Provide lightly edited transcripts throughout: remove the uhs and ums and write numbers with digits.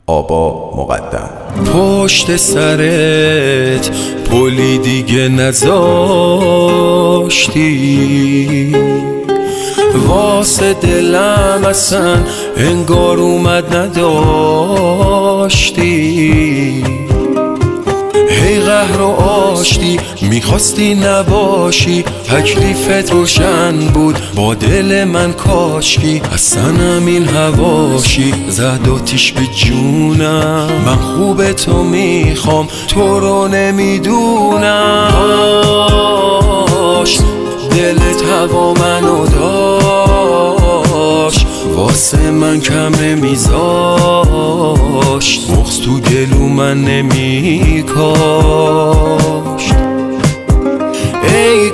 آبا مقدم. پشت سرت پلی دیگه نذاشتی، واسه دلم اصلا انگار اومد نداشتی. هی قهر و آشتی میخواستی نباشی، تکلیفت روشن بود با دل من کاشکی. اصلا همین هواشی زد آتیش به جونم، من خوب تو میخوام تو رو نمیدونم. کاش دلت هوا منو داشت، واسه من کم نمیذاشت، بغض تو گلو من نمیکاشت. ای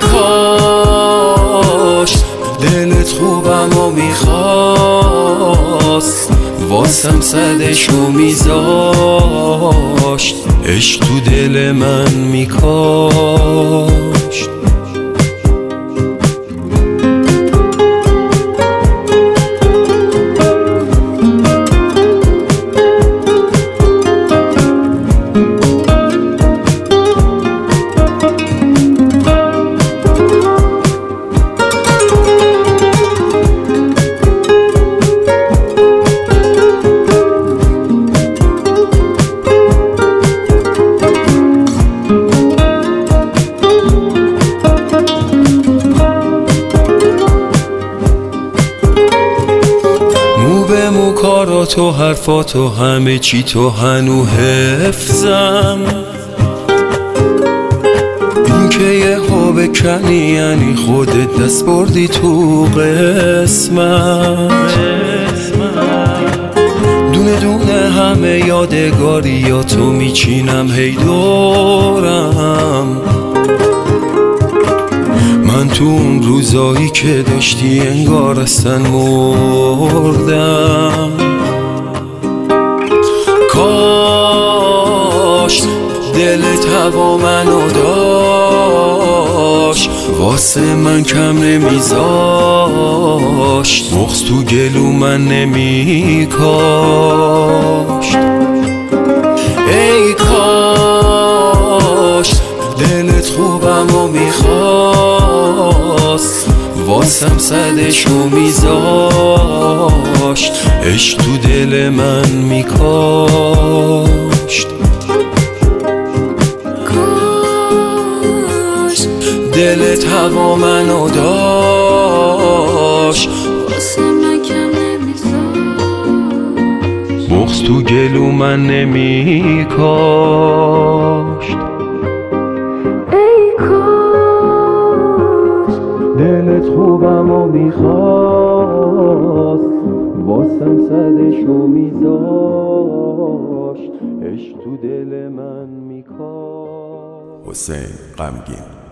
کاش دلت خوبم و میخواست، واسم صدشو میذاشت، عشق تو دل من میکاشت. کاراتو حرفاتو همه چی تو هنو حفظم، این که یه ها بکنی یعنی خودت دست بردی تو قسمم. دونه دونه همه یادگاریاتو میچینم هی دورم، من تو اون روزایی که داشتی انگار اصلا مردم. کاش دلت هوا منو داشت، واسه من کم نمیذاشت، بغض تو گلو من نمیکاشت. ای کاش دلت خوبم و میخواست، واسم صدشو میذاشت، عشق تو دل من میکاشت. کاش دلت هوا منو داشت، واسه من کم نمیذاشت، بغض تو گلو من نمیکاشت. دلت خوبم و میخواست، واسم صدشو میذاشت، عشق تو دل من میکاشت. حسین غمگین.